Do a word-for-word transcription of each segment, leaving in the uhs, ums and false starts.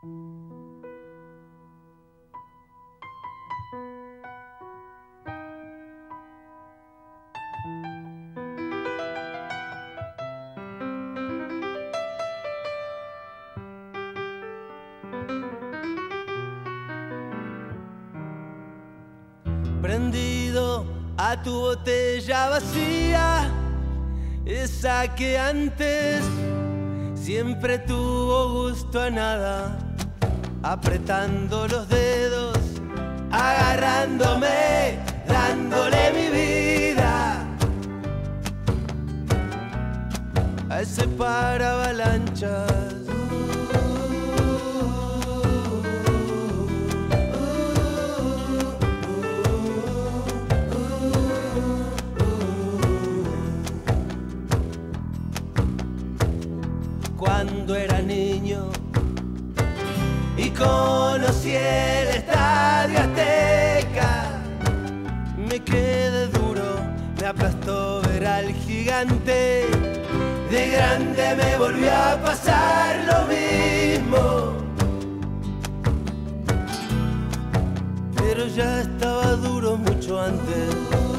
Prendido a tu botella vacía, esa que antes siempre tuvo gusto a nada, apretando los dedos, agarrándome, dándole mi vida a ese paravalanchas. Cuando era niño y conocí el Estadio Azteca, me quedé duro, me aplastó ver al gigante. De grande me volvió a pasar lo mismo, pero ya estaba duro mucho antes.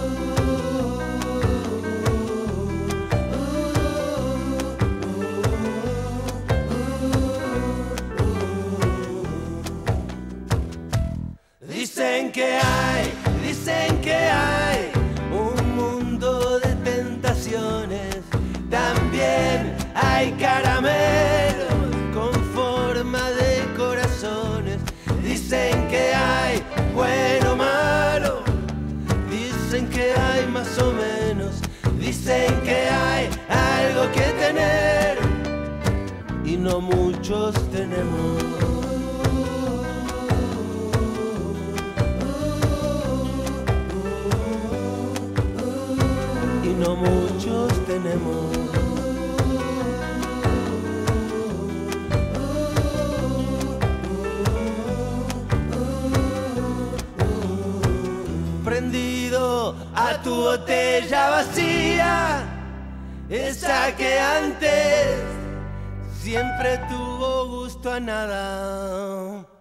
Dicen que hay, dicen que hay un mundo de tentaciones. También hay caramelos con forma de corazones. Dicen que hay bueno o malo. Dicen que hay más o menos. Dicen que hay algo que tener y no muchos tenemos. No muchos tenemos. Prendido a tu botella vacía, esa que antes siempre tuvo gusto a nada.